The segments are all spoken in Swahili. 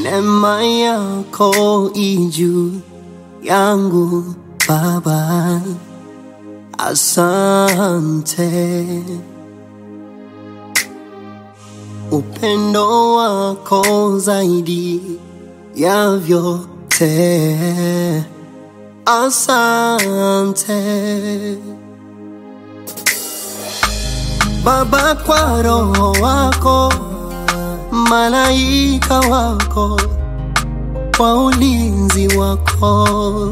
Neema yako ijuu yangu Baba, asante. Upendo wako zaidi ya vyote, asante. Baba, kwa Roho wako, malaika wako, kwa ulinzi wako,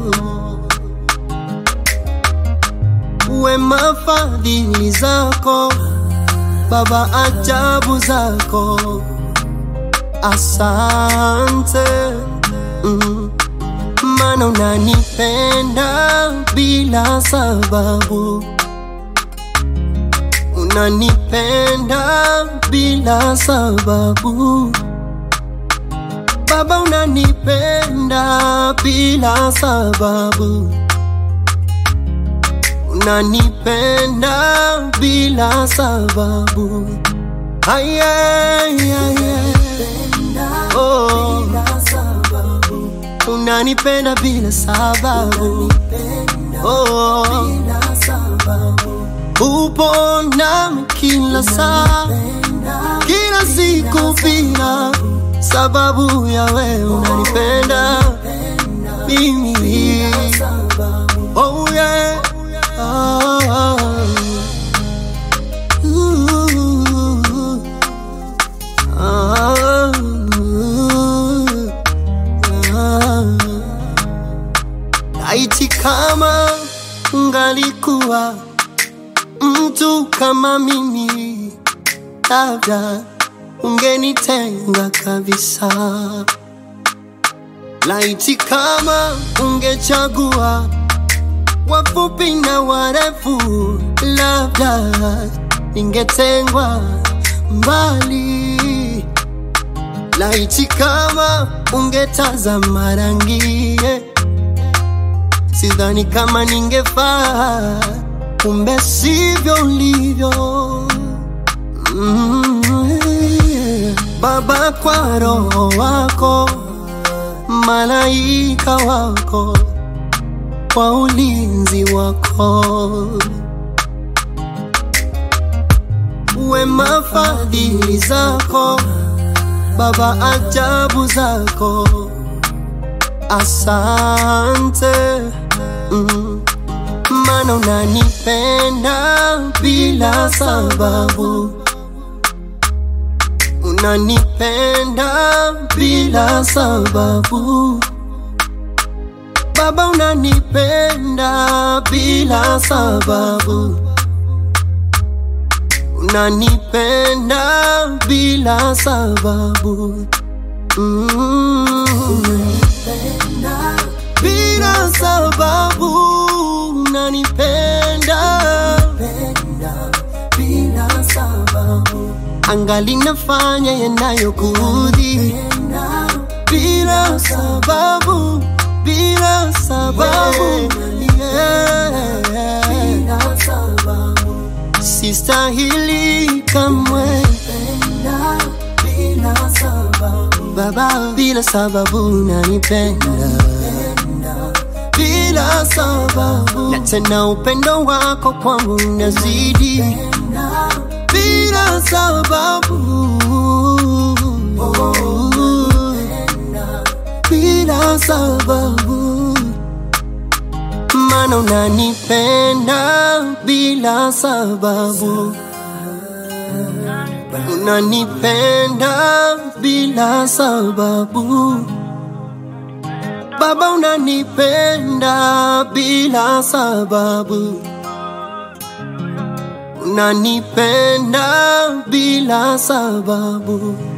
wema fadhili zako Baba, ajabu zako, asante. Maana unanipenda bila sababu, unanipenda bila sababu Baba, unanipenda bila sababu, unanipenda bila sababu. Ay, ay, ay, ay. Oh, unanipenda bila sababu. Oh, upo nami kila saa, kila siku bila sababu ya wewe unanipenda mimi. Oh yeah. Laiti kama ungalikuwa mtu kama mimi, labda ungenitenga kabisa. Laiti kama ungechagua wafupi na warefu, labda ningetengwa mbali. Laiti kama ungetazama rangi, sidhani kama ningefaa, kumbe sivyo ulivyo. Baba, kwa Roho wako, malaika wako, kwa ulinzi wako, wema fadhili zako Baba, ajabu zako, asante. Maana unanipenda bila sababu, unanipenda bila sababu Baba, unanipenda bila sababu, unanipenda bila sababu. Unanipenda bila sababu, unanipenda bila sababu. Angali nafanya yanayokuudhi bila sababu, bila sababu, yeah. Bila sababu sistahili kamwe, bila sababu Baba, bila sababu unanipenda bila sababu, na tena upendo wako kwangu unazidi bila sababu, bila sababu. Maana unanipenda bila sababu, unanipenda bila sababu Baba, unanipenda bila sababu, unanipenda bila sababu.